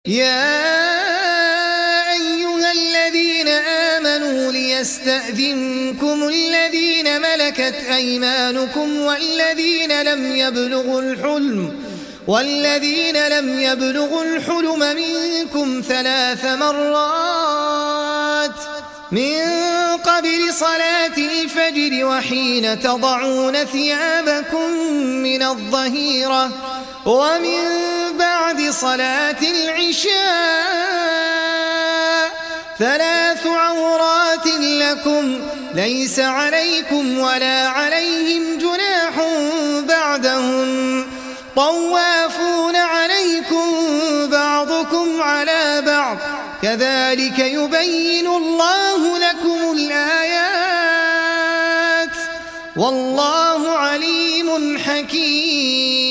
يا أيها الذين آمنوا ليستأذنكم الذين ملكت أيمانكم والذين لم يبلغوا الحلم منكم 3 مرات من قبل صلاة الفجر وحين تضعون ثيابكم من الظهيرة ومن بعد صلاة العشاء 3 عورات لكم ليس عليكم ولا عليهم جناح بعدهن طوافون عليكم بعضكم على بعض كذلك يبين الله لكم الآيات والله عليم حكيم.